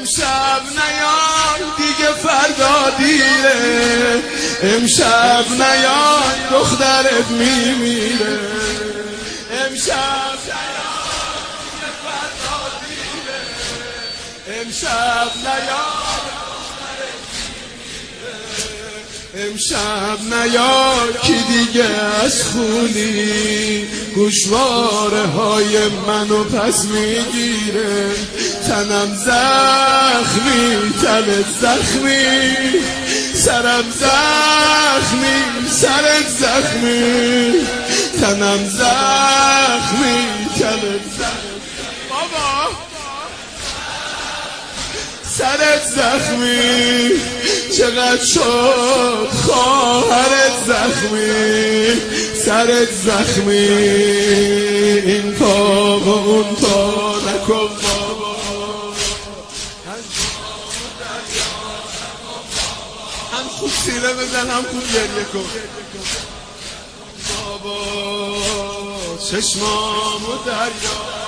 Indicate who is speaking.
Speaker 1: امشب نیای دیگه فردا دیره، امشب نیای دخترت میمیره، امشب نیای دیگه فردا دیره، امشب نیای امشب نیای کی دیگه از خونی گوشواره های منو پس میگیره، تنم زخمی تنت زخمی، سرم زخمی سرت زخمی، تنم زخمی تنت زخمی، بابا سرت زخمی، چقدر شد خواهرت زخمی، سرت زخمی، این پا و اون پا نکن بابا، هم خوب سینه بزن هم خوب گریه کن بابا، چشمامو دریا